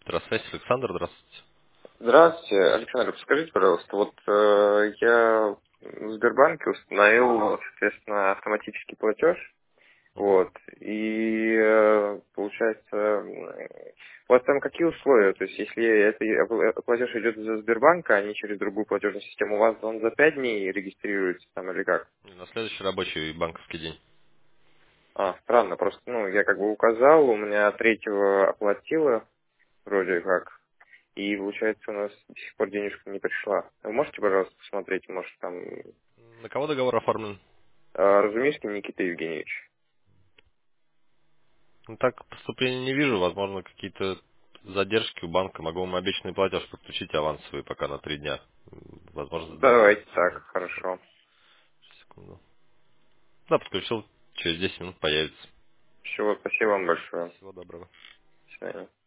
Здравствуйте, Александр, здравствуйте. Здравствуйте, Александр, подскажите, пожалуйста, я в Сбербанке установил, соответственно, автоматический платеж, Мгм. получается, у вас там какие условия? То есть, если платеж идет за Сбербанка, а не через другую платежную систему, у вас он за 5 дней регистрируется там или как? На следующий рабочий банковский день. Странно, просто, я как бы указал, у меня третьего оплатила, вроде как. И получается, у нас до сих пор денежка не пришла. Вы можете, пожалуйста, посмотреть, может, там На кого договор оформлен? Разумейский Никита Евгеньевич. Ну, так поступления не вижу, возможно, какие-то задержки у банка. Могу вам обещанный платеж подключить авансовый пока на 3 дня. Возможно, Давайте так, дождетесь еще. хорошо. Секунду. Да, подключил, через 10 минут появится. Всего спасибо вам большое. Всего доброго. До свидания.